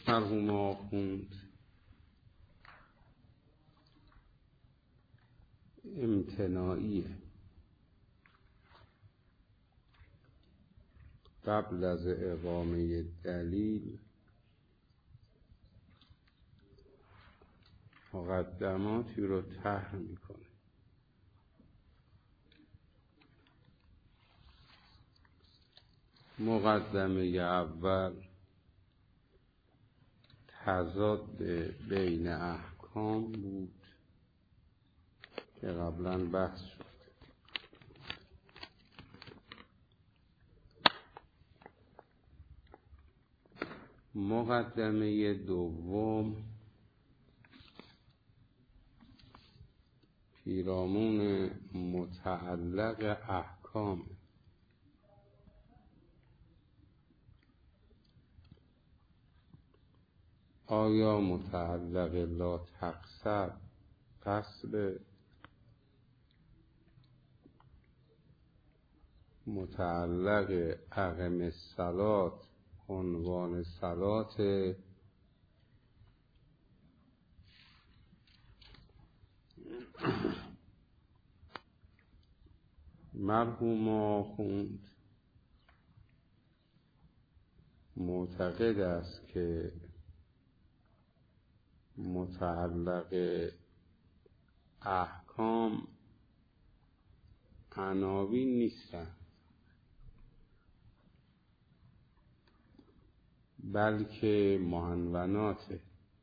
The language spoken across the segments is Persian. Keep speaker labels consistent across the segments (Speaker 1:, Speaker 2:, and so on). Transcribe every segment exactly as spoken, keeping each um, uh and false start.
Speaker 1: مرحوم آخوند امتناعیه. قبل از اقامه دلیل مقدماتی رو طرح میکنه. مقدمه اول تضاد بین احکام بود که قبلا بحث شد. مقدمه دوم پیرامون متعلق احکام. آیا متعلق لا تقصر قصر، متعلق اقم الصلاة عنوان صلات، مرحوم آخوند معتقد است که متعلق احکام عناوین نیستند، بلکه معنوناته.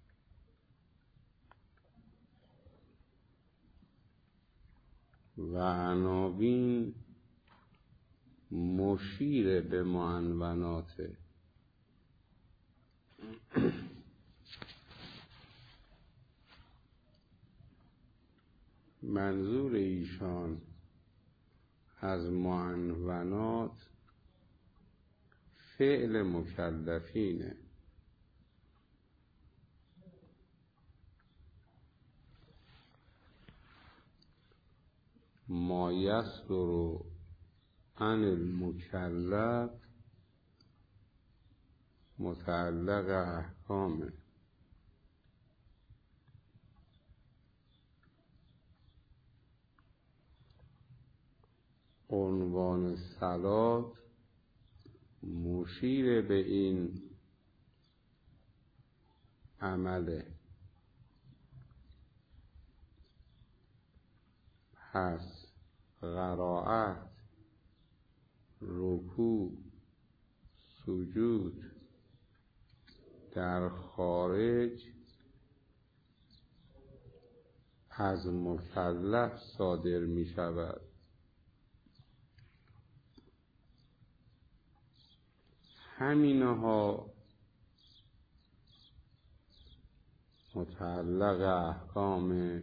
Speaker 1: و عناوین مشیر به معنوناته. منظور ایشان از معنونات فعل مکلفینه. ما یصدر عن المکلف متعلق احکامه. عنوان صلات مشیر به این عمله. پس قرائت، رکوع، سجود در خارج از مکلف صادر می شود. همینها متعلق احکام،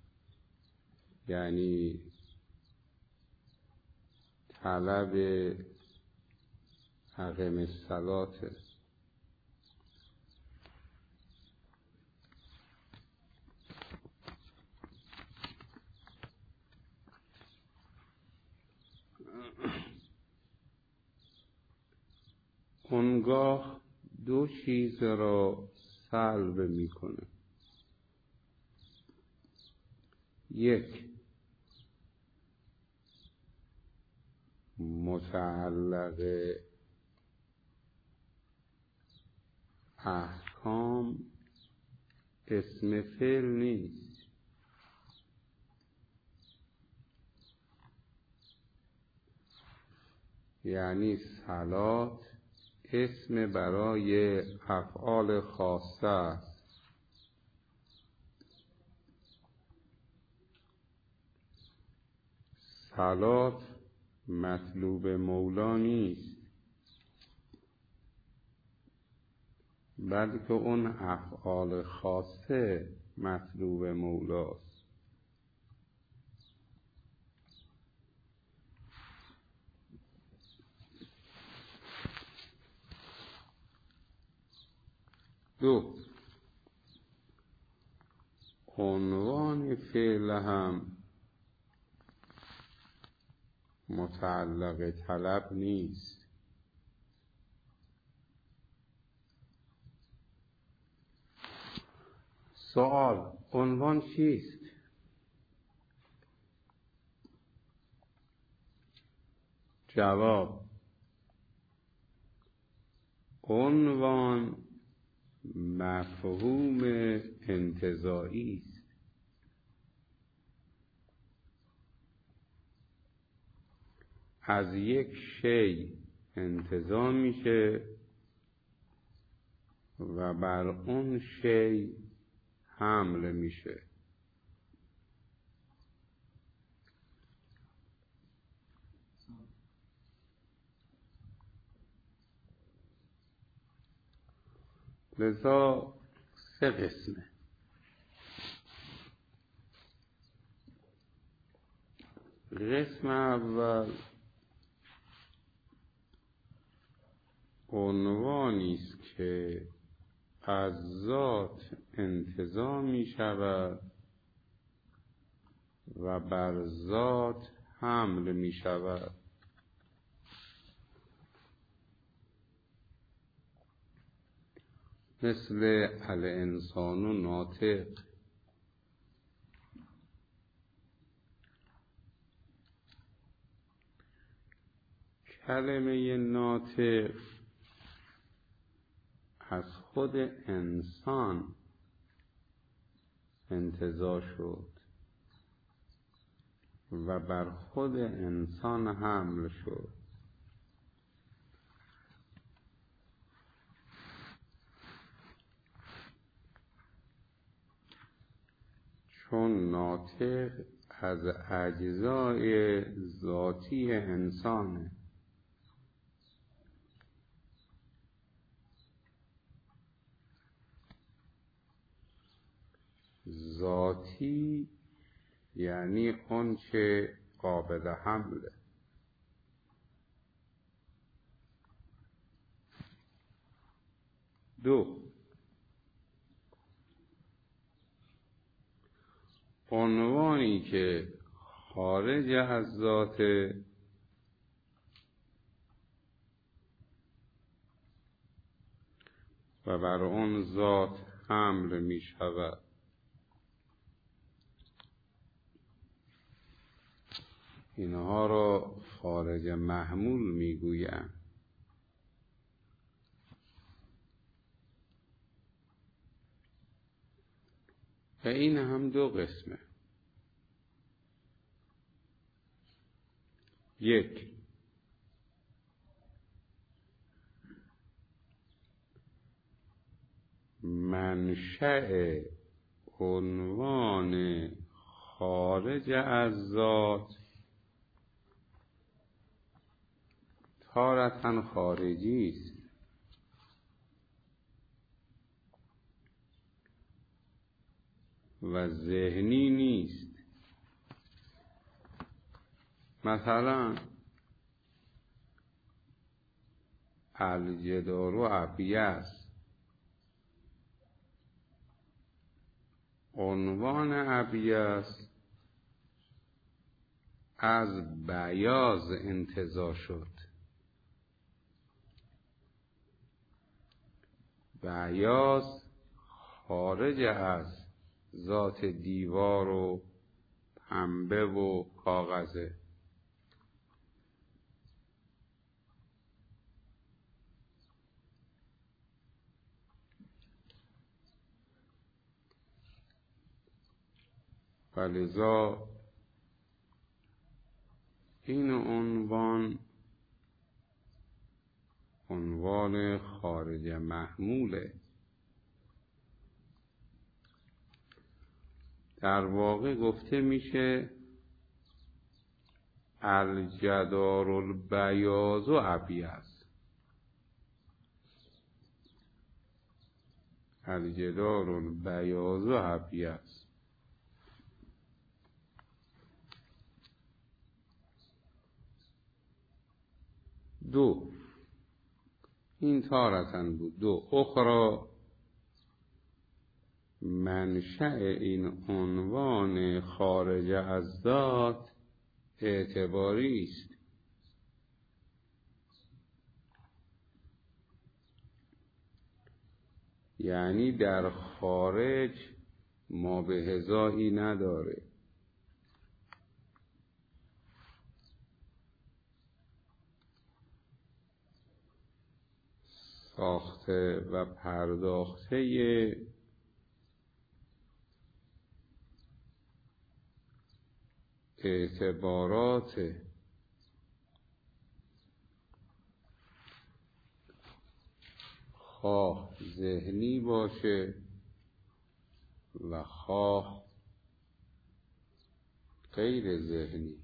Speaker 1: یعنی طلب اقم الصلاة. اونگاه دو چیز را سلب میکنه. یک، متعلق احکام اسم فعل نیست، یعنی صلات اسم برای افعال خاصه است. صلات مطلوب مولا نیست، بلکه اون افعال خاصه مطلوب مولاست. دو، عنوان فعل هم متعلق طلب نیست، سوال: عنوان چیست؟ جواب: عنوان مفهوم انتزاعی است. از یک شی انتزاع میشه و بر اون شی حمل میشه. لذا سه قسمه. قسم اول عنوانی است که از ذات انتزاع می شود و بر ذات حمل می شود. مثل الانسان ناطق. کلمه ناطق از خود انسان انتزاع شد و بر خود انسان حمل شد. چون ناطق از اجزای ذاتی انسانه. ذاتی یعنی اون که قابل حمله. دو، عنوانی که خارج از ذات و بر اون ذات حمل می شود. اینها را خارج محمول می گویند. و این هم دو قسمه. یک، منشأ عنوان خارج از ذات تارةً خارجی است و ذهنی نیست. مثلا الجدار و ابیض، عنوان ابیض از بیاض انتزاع شد. بیاض خارج از ذات دیوار و پنبه و کاغذه. و لذا این عنوان عنوان خارج محموله. در واقع گفته میشه الجدار البیاض و ابیض. الجدار البیاض و ابیض. دو، این تارةً بود. دو، اخرى منشأ این عنوان خارج از ذات اعتباری است. یعنی در خارج ما به هزایی نداره. ساخته و پرداخته اعتبارات خواه ذهنی باشه و خواه غیر ذهنی،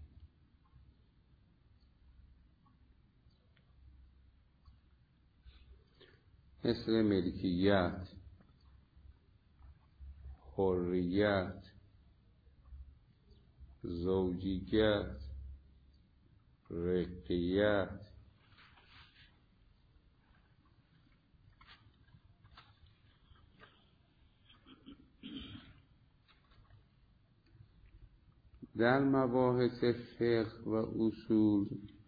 Speaker 1: مثل ملکیت، حریت، زوجیت، رقیت، در مباحث فقه و اصول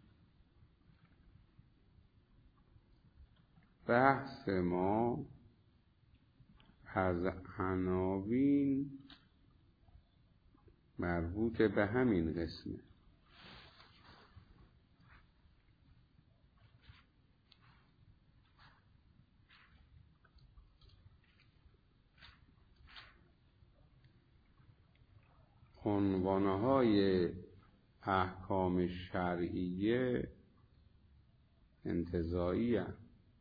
Speaker 1: بحث ما از عناوین مربوط به همین قسمه. عنوانهای احکام شرعیه انتزاعی هستند.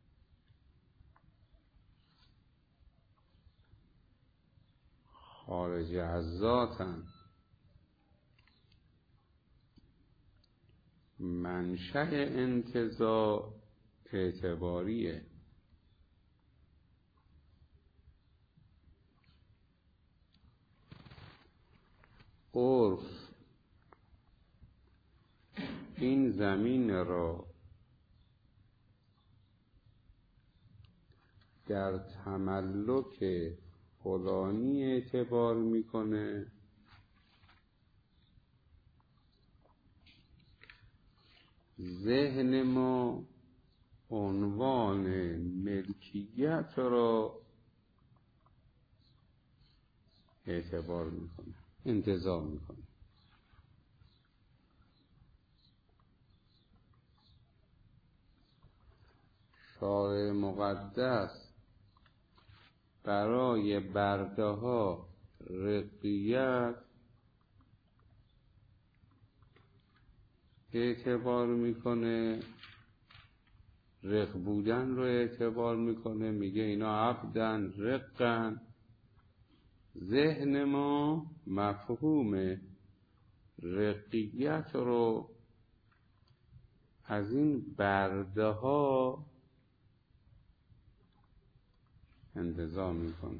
Speaker 1: خارج از ذاتند. منشأ انتزاع اعتباریه. عرف این زمین را در تملک فلانی اعتبار میکنه، ذهن ما عنوان ملکیت را اعتبار میکنه، انتزاع میکنه. شارع مقدس برای برده ها رقیت اعتبار میکنه، رق بودن رو اعتبار میکنه، میگه اینا عبدن رقن. ذهن ما مفهوم رقیت رو از این برده ها انتزاع میکنه.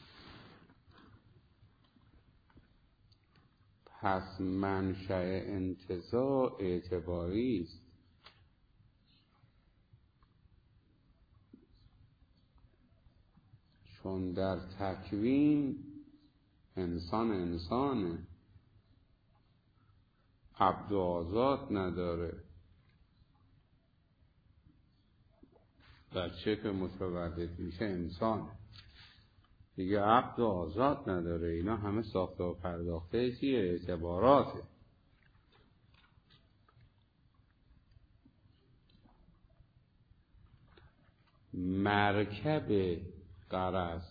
Speaker 1: پس منشأ انتزاع اعتباری است. چون در تکوین انسان انسانه، عبد و آزاد نداره. بچه که متولد میشه انسان دیگه، عبد و آزاد نداره. اینا همه ساخته و پرداخته چیه؟ اعتباراته. مرکب غرض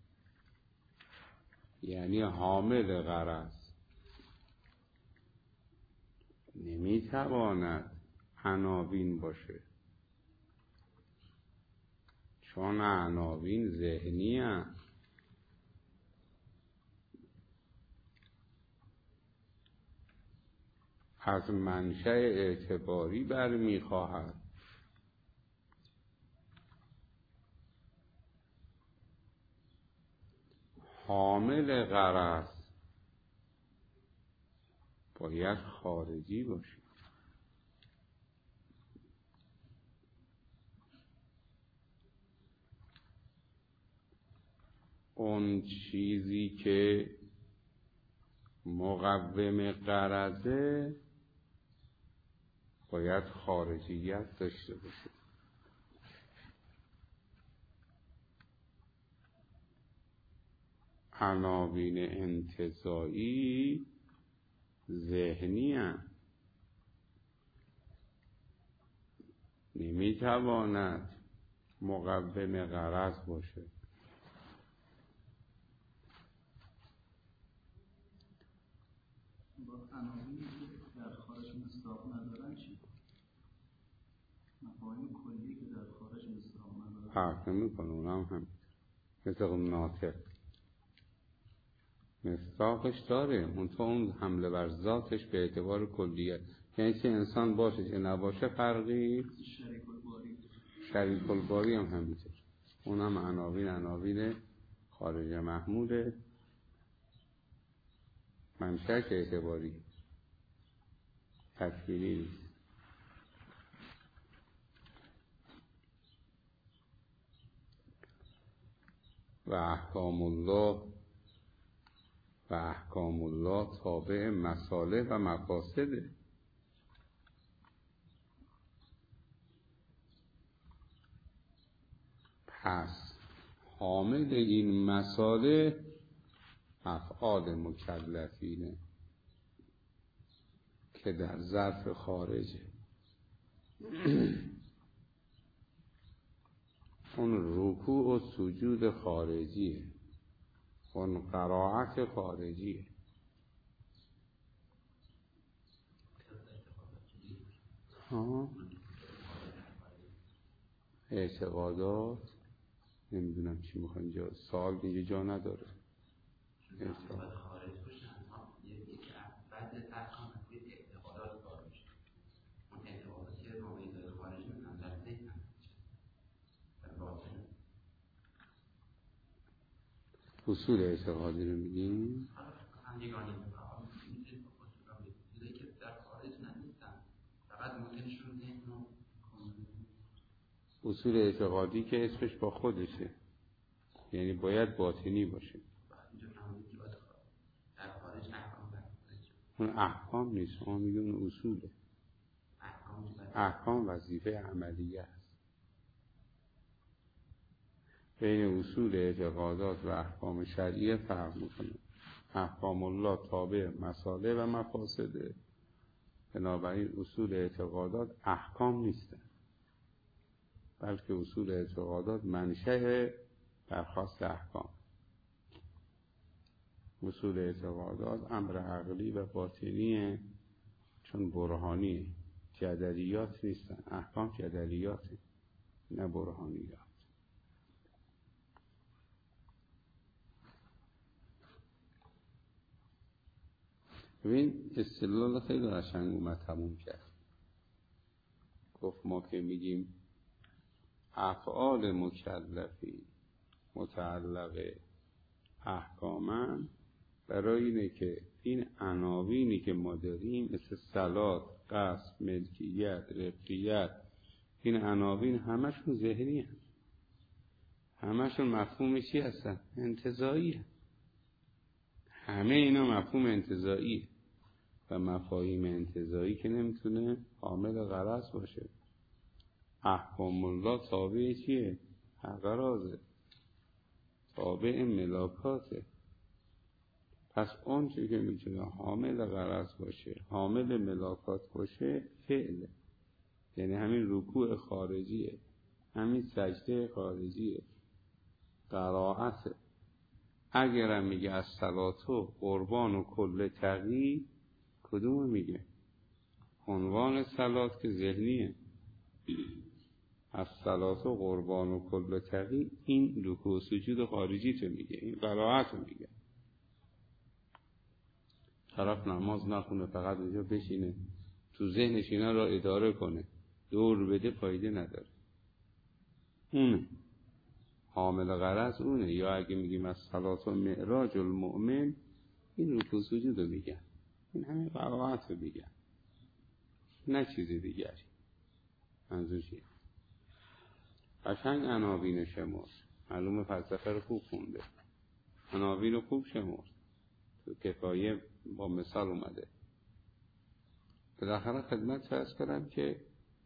Speaker 1: یعنی حامل غرض نمیتواند عناوین باشه، چون عناوین ذهنی هست. از منشأ اعتباری برمیخواهد. حامل غرض باید خارجی باشه. اون چیزی که مقوم غرضه باید خارجیت داشته باشه. عناوین انتزاعی ذهنی هستند، نمیتواند مقوم غرض باشه.
Speaker 2: با عناوینی که در خارج مصداق ندارن چی؟ مفاهیم کلی که در خارج مصداق ندارن
Speaker 1: فرق نمیکنه، اونم هم مثل ناطق مصداقش داره، اون تو اون حمله بر ذاتش به اعتبار کلیه، یعنی چه انسان باشه چه نباشه فرقی.
Speaker 2: شریک الباری
Speaker 1: شریک الباری هم همینطور، اون هم عناوین عناوین خارج محموله، منشأ اعتباری تکوینی نیست. و احکام الله و احکام الله تابع مصالح و مفاسده. پس حامل این مصالح افعال مکلفینه که در ظرف خارجه. اون رکوع و سجود خارجیه، اون قرائت خارجیه. ها اعتقادات نمیدونم چی میخوان، اینجا سوال دیگه جا نداره. اعتقاد
Speaker 3: خارج باشن یکی بعد احکام اعتقادات کار میشه، اون اعتقادات که ماویزای خارج میکنن در ذهن در باطن.
Speaker 1: اصول اعتقادی رو میگیم
Speaker 3: هم یگانی میتونید با اصول چیزایی که در خارج نیستن، فقط ممکنشون ذهن رو
Speaker 1: اصول اعتقادی که اسمش با خودشه، یعنی باید باطنی باشه. اون احکام نیست، ما میگیم اون اصوله. احکام وظیفه عملیه است. بین اصول اعتقادات و احکام شرعیه فرق میکنه. احکام الله تابع مصالح و مفاسده، بنابراین اصول اعتقادات احکام نیستن، بلکه اصول اعتقادات منشأ درخواست احکام. اصول اعتقادات امر عقلی و باطنیه، چون برهانیه، جدلیات نیستن. احکام جدلیاته نه برهانیات. ببین استدلال خیلی قشنگ اومد تموم کرد. گفت ما که میگیم افعال مکلفی متعلق احکامن، برای اینه که این عناوینی که ما داریم مثل صلات، قصد، ملکیت، رقیت، این عناوین همشون ذهنی هست، همشون مفهوم چی هستن؟ انتزاعی هست. همه اینا مفهوم انتزاعیه و مفاهیم انتزاعی که نمیتونه حامل غرض باشه. احکام الله تابع چیه؟ غرضه، تابع ملاکاته. پس اون چی که میتونه حامل غرض باشه، حامل ملاکات باشه، فعله، یعنی همین رکوع خارجیه، همین سجده خارجیه، قرائته. اگرم میگه از صلاتو قربان و کل تقی، کدوم میگه؟ عنوان صلات که ذهنیه، از صلاتو قربان و کل تقی، این رکوع و سجود خارجی تو میگه، این قرائت رو میگه. طرف نماز نخونه، فقط اونجا بشینه تو ذهنش اینا را اداره کنه، دور بده، فایده نداره. اونه حامل غرض اونه. یا اگه میگیم از صلات و معراج المؤمن، این رکوع سجود رو میگن، این همه قرائت رو میگن، نه چیزی دیگری. منظور چیه؟ قشنگ عناوین شمرد، معلومه فلسفه رو خوب خونده، عناوین رو خوب شمرد، تو کفایه با مثال اومده. بالاخره خدمت عرض کردم که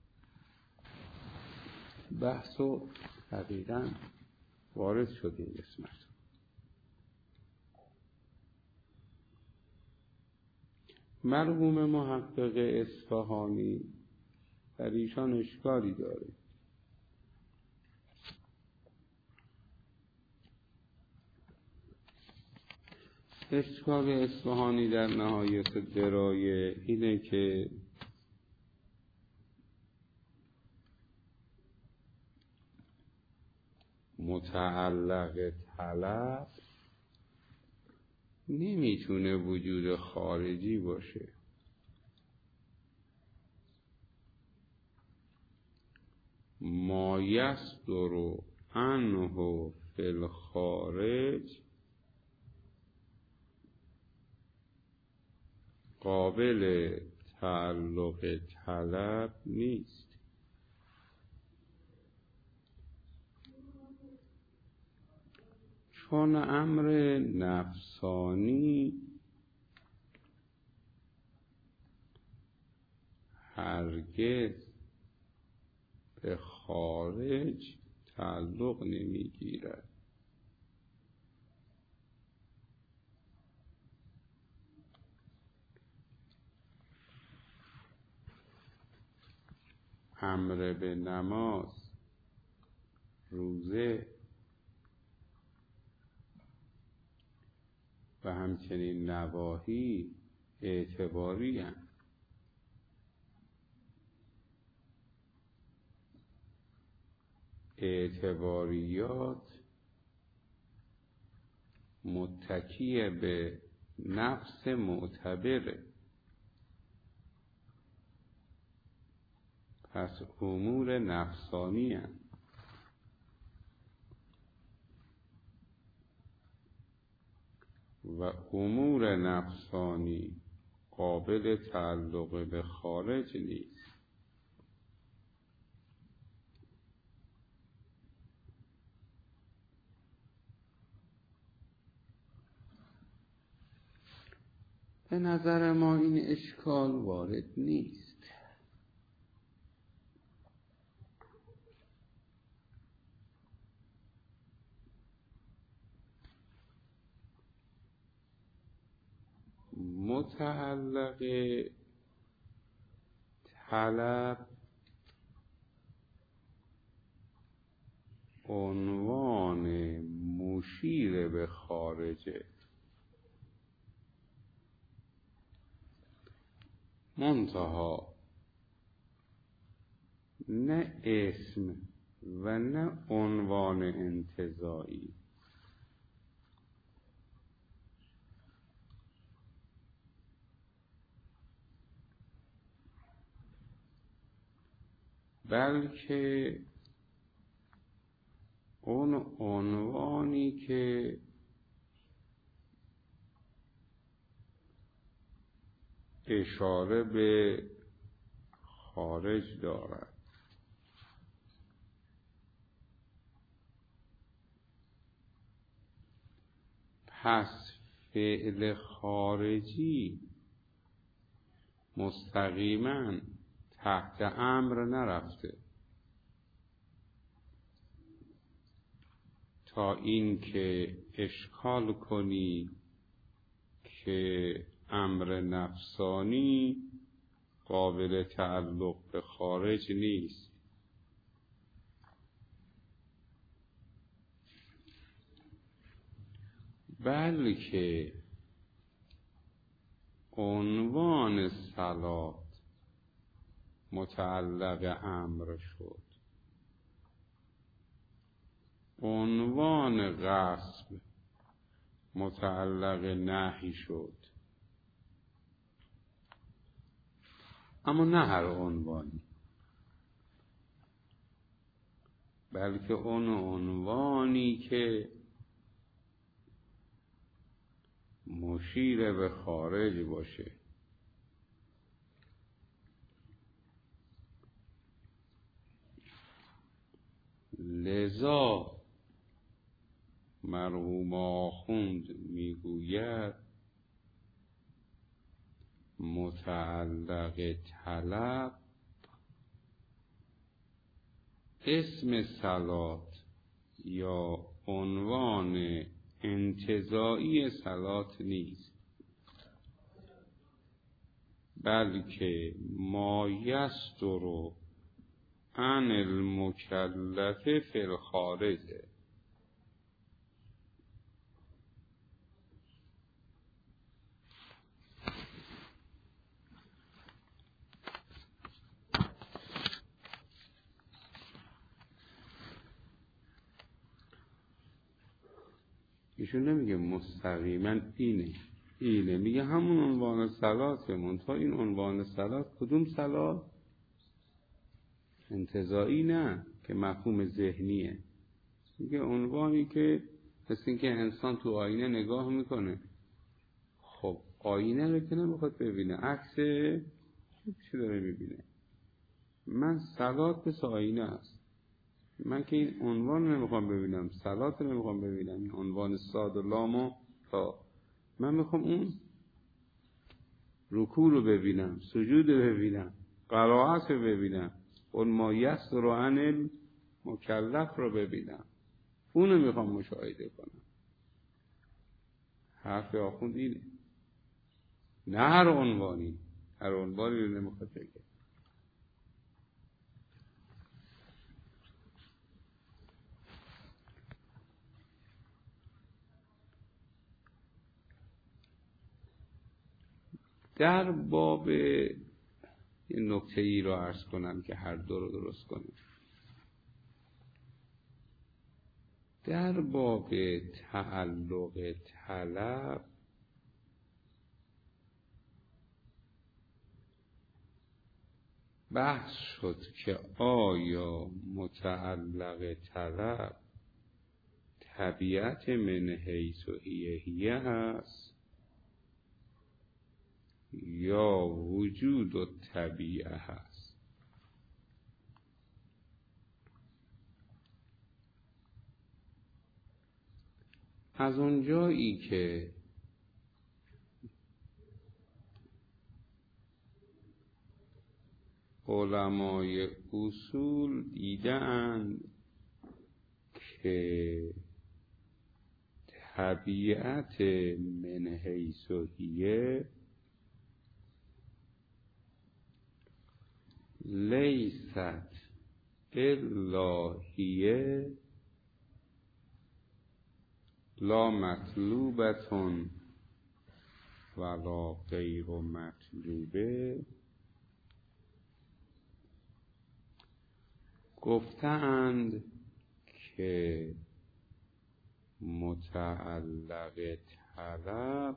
Speaker 1: بحث و حقیقاً وارد شد این قسمت. مرحوم محقق اصفهانی در ایشان اشکالی داره. اشکال اصفهانی در نهایت درایه اینه که متعلق طلب نمیتونه وجود خارجی باشه. ما یصدر عنه فی الخارج قابل تعلق طلب نیست. چون امر نفسانی هرگز به خارج تعلق نمیگیرد. امر به نماز، روزه و همچنین نواهی اعتباری هستند. اعتباریات متکی به نفس معتبره. پس امور نفسانی هستند. و امور نفسانی قابل تعلق به خارج نیست. به نظر ما این اشکال وارد نیست. متعلق طلب عنوان مشیر به خارجه، منتها نه اسم و نه عنوان انتزاعی. بلکه اون عنوانی که اشاره به خارج دارد. پس فعل خارجی مستقیما تحت امر نرفته تا این که اشکال کنی که امر نفسانی قابل تعلق به خارج نیست. بلکه عنوان صلات متعلق امر شد، عنوان غصب متعلق نهی شد، اما نه هر عنوانی، بلکه اون عنوانی که مشیر به خارج باشه. لذا مرحوم آخوند میگوید متعلق طلب اسم صلات یا عنوان انتزاعی صلات نیست. بلکه ما یستر عن المکلف فی الخارج. ایشون نمیگه مستقیما اینه اینه میگه همون عنوان صلاته، منتها این عنوان صلات کدوم صلات؟ انتزاعی نه که مفهوم ذهنیه. میگه عنوانی که مثل این که انسان تو آینه نگاه میکنه، خب آینه رو که نمیخواد ببینه، عکس چی داره میبینه؟ من صلات مثل آینه است، من که این عنوان نمیخوام ببینم، صلات نمیخوام ببینم، این عنوان صاد و لام و تا، من میخوام اون رکوع رو ببینم، سجود رو ببینم، قرائت رو ببینم، اون ما یستر عن المکلف رو ببینم، اونو میخوام مشاهده کنم. حرف آخوند اینه، نه هر عنوانی، هر عنوانی رو نمیخواد بگه. در باب یه نکته ای رو عرض کنم که هر دو رو درست کنیم. در باب تعلق طلب بحث شد که آیا متعلق طلب طبیعت من حیث هیه هیه هست یا وجود و طبیعه هست. از اونجایی که علمای اصول دیدند که طبیعت من حیث هیه لیست الا هیه لا مطلوبتون ولا غیر مطلوبه، گفتند که متعلق طلب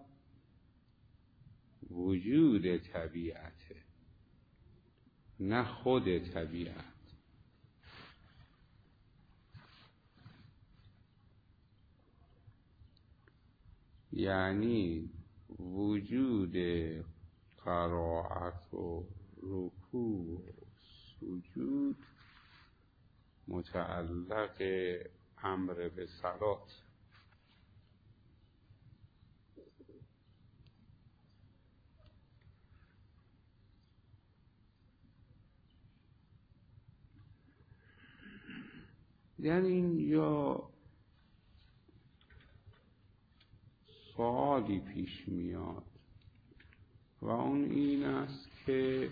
Speaker 1: وجود طبیعته، نه خود طبیعت. یعنی وجود قرائت و رکوع و سجود متعلق امر به صلات. یعنی اینجا سوالی پیش میاد و اون این است که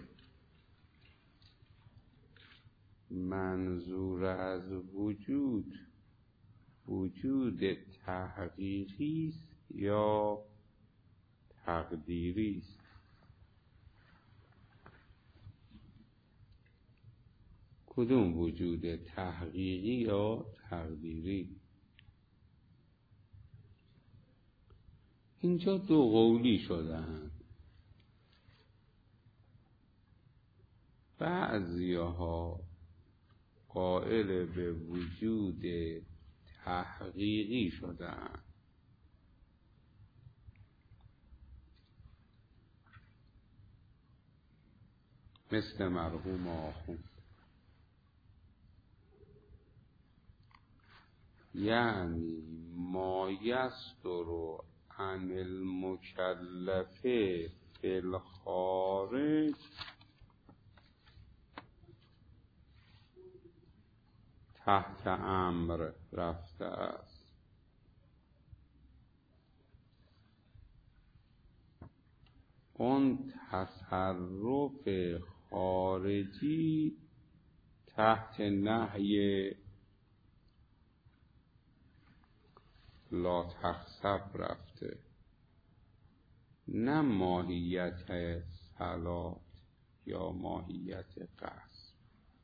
Speaker 1: منظور از وجود وجود تحقیقی است یا تقدیری است. کدوم وجود تحقیقی یا تقدیری؟ اینجا دو قولی شدن. بعضیها قائل به وجود تحقیقی شدن، مثل مرحوم آخوند، یعنی ما یستر عن المکلف فی الخارج تحت امر رفته است. اون تصرف خارجی تحت نهی لا تخسب رفته، نه ماهیت صلات یا ماهیت قصد.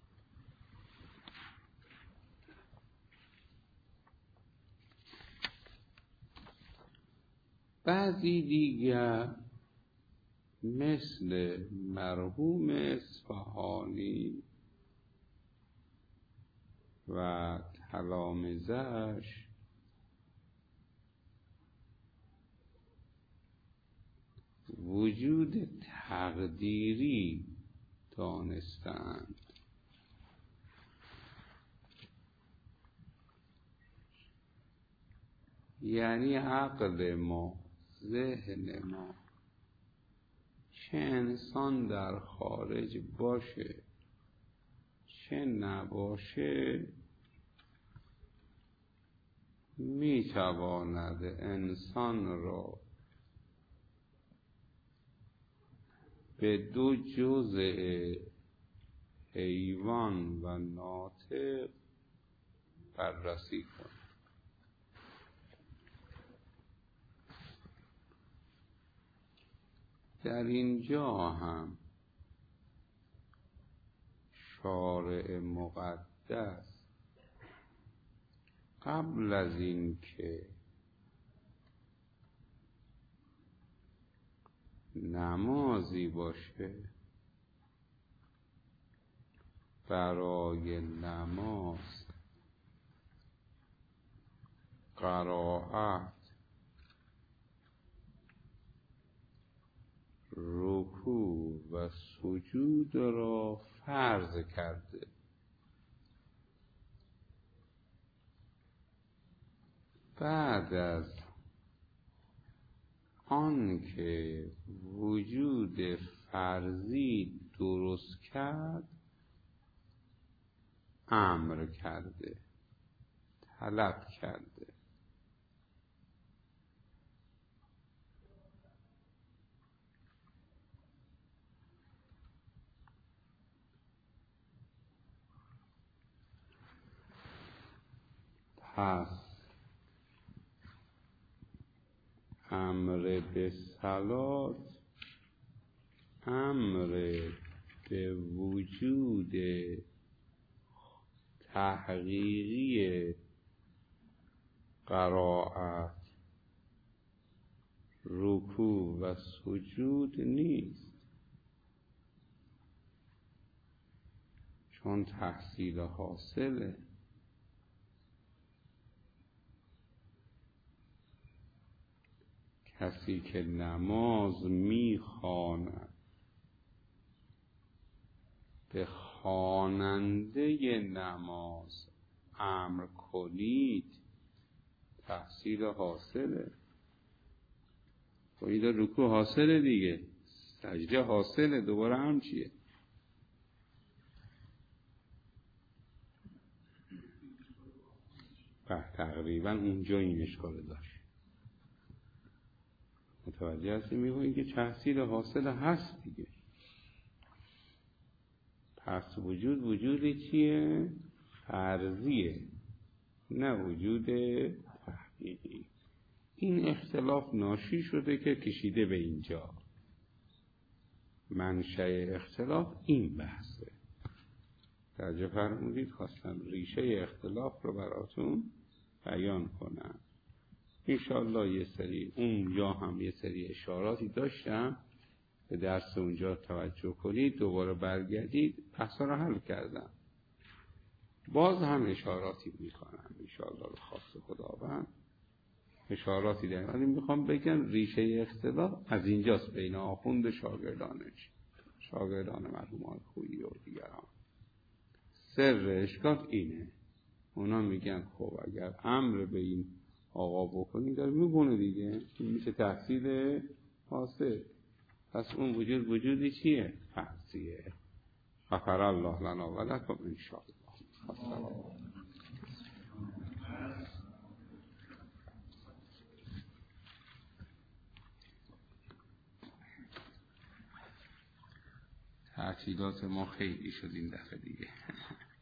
Speaker 1: بعضی دیگر مثل مرحوم اصفهانی و تلامذه‌اش وجود تقدیری دانستند، یعنی عقل ما، ذهن ما، چه انسان در خارج باشه چه نباشه، میتواند انسان را به دو جزء حیوان و ناطق بررسی کند. در اینجا هم شارع مقدس قبل از این که نمازی باشه برای نماز قرائت، رکوع و سجود را فرض کرده. بعد از آن که وجود فرضی درست کرد، امر کرده، طلب کرده. پس امر به صلات امر به وجود تحقیقی قرائت، رکوع و سجود نیست، چون تحصیل حاصله. کسی که نماز میخواند به خواننده نماز امر کنید، تحصیل حاصله. و این رکوع حاصله دیگه، سجده حاصله، دوباره هم چیه؟ تقریبا اونجا این اشکال داشت. متوجه هستی؟ میگویی که تحصیل حاصل هست دیگه. پس وجود وجود چیه؟ فرضیه، نه وجود تحقیقی. این اختلاف ناشی شده که کشیده به اینجا. منشأ اختلاف این بحثه. توجه فرمودید؟ خواستم ریشه اختلاف رو براتون بیان کنم. انشاءالله یه سری اونجا هم یه سری اشاراتی داشتم، به درس اونجا توجه کنید، دوباره برگردید، بحثا رو حل کردم. باز هم اشاراتی میکنم انشاءالله به خواست خداوند، اشاراتی دارم. ولی میخوام بگم ریشه اختلاف از اینجاست، بین آخوند و شاگردانش، شاگردان مرحوم خویی و دیگران. سر اشکال اینه. اونا میگن خب اگر امر به این آقا بکنی داره میگونه دیگه، این میشه تحصیل حاصل. پس اون وجود وجودی چیه؟ فرضیه. غفر الله لنا و لکم انشاءالله. تعطیلات ما خیلی شد این دفعه دیگه.